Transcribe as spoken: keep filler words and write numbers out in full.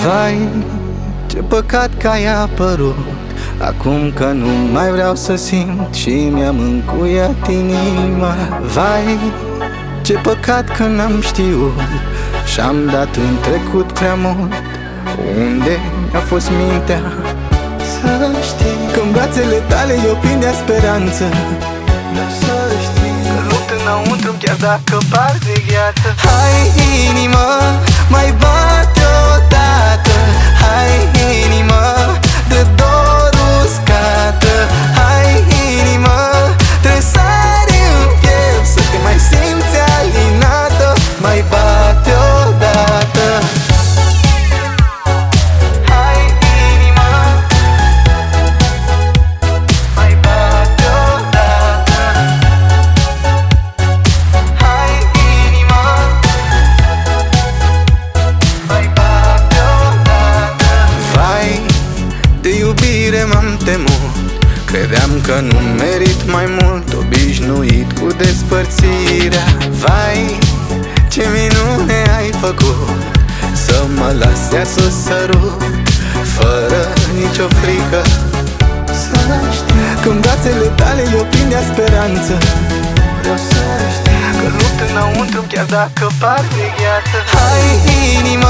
Vai, ce păcat că ai apărut acum că nu mai vreau să simt și mi-am încuiat inima. Vai, ce păcat că n-am știut și-am dat în trecut prea mult. Unde mi-a fost mintea? Să știi că în brațele tale eu plin de speranță. Să știi că lupt înăuntru chiar dacă par de gheață. Hai inimă, mai bate odată. Hai inimă, de dor uscată. Hai inimă, trebuie sari în piept să te mai simți alinată. Mai bate odată. Hai inimă, mai bate odată. Hai inimă, mai bate odată. Vai, de iubire m-am temut, credeam că nu merit mai mult, obișnuit cu despărțirea. Vai, ce minune ai făcut, să mă las iar să sărut, fără nicio frică. Să știi că în brațele tale eu plin de speranță. Vreau să știi că lupt înăuntru chiar dacă par de gheață. Hai inimă,